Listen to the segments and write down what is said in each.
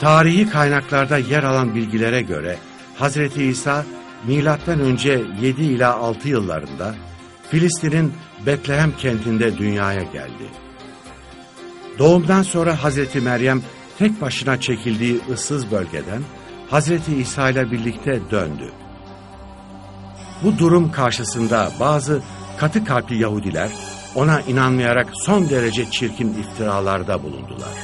Tarihi kaynaklarda yer alan bilgilere göre Hazreti İsa M.Ö. 7 ila 6 yıllarında Filistin'in Betlehem kentinde dünyaya geldi. Doğumdan sonra Hazreti Meryem tek başına çekildiği ıssız bölgeden Hazreti İsa ile birlikte döndü. Bu durum karşısında bazı katı kalpli Yahudiler ona inanmayarak son derece çirkin iftiralarda bulundular.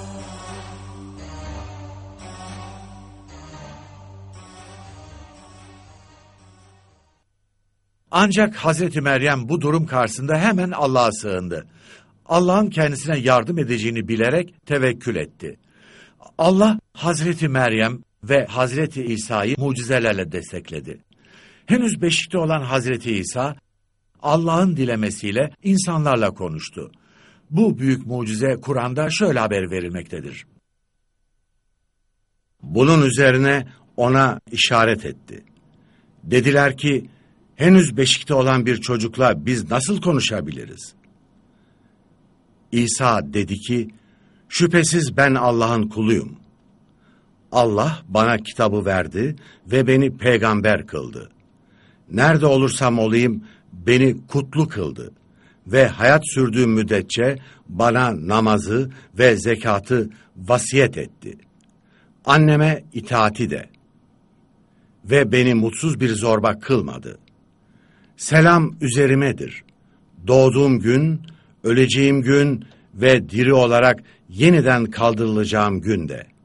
Ancak Hazreti Meryem bu durum karşısında hemen Allah'a sığındı. Allah'ın kendisine yardım edeceğini bilerek tevekkül etti. Allah Hazreti Meryem ve Hazreti İsa'yı mucizelerle destekledi. Henüz beşikte olan Hazreti İsa, Allah'ın dilemesiyle insanlarla konuştu. Bu büyük mucize Kur'an'da şöyle haber verilmektedir. Bunun üzerine ona işaret etti. Dediler ki, henüz beşikte olan bir çocukla biz nasıl konuşabiliriz? İsa dedi ki, şüphesiz ben Allah'ın kuluyum. Allah bana kitabı verdi ve beni peygamber kıldı. Nerede olursam olayım beni kutlu kıldı ve hayat sürdüğüm müddetçe bana namazı ve zekatı vasiyet etti. Anneme itaati de ve beni mutsuz bir zorba kılmadı. Selam üzerimedir. Doğduğum gün, öleceğim gün ve diri olarak yeniden kaldırılacağım günde.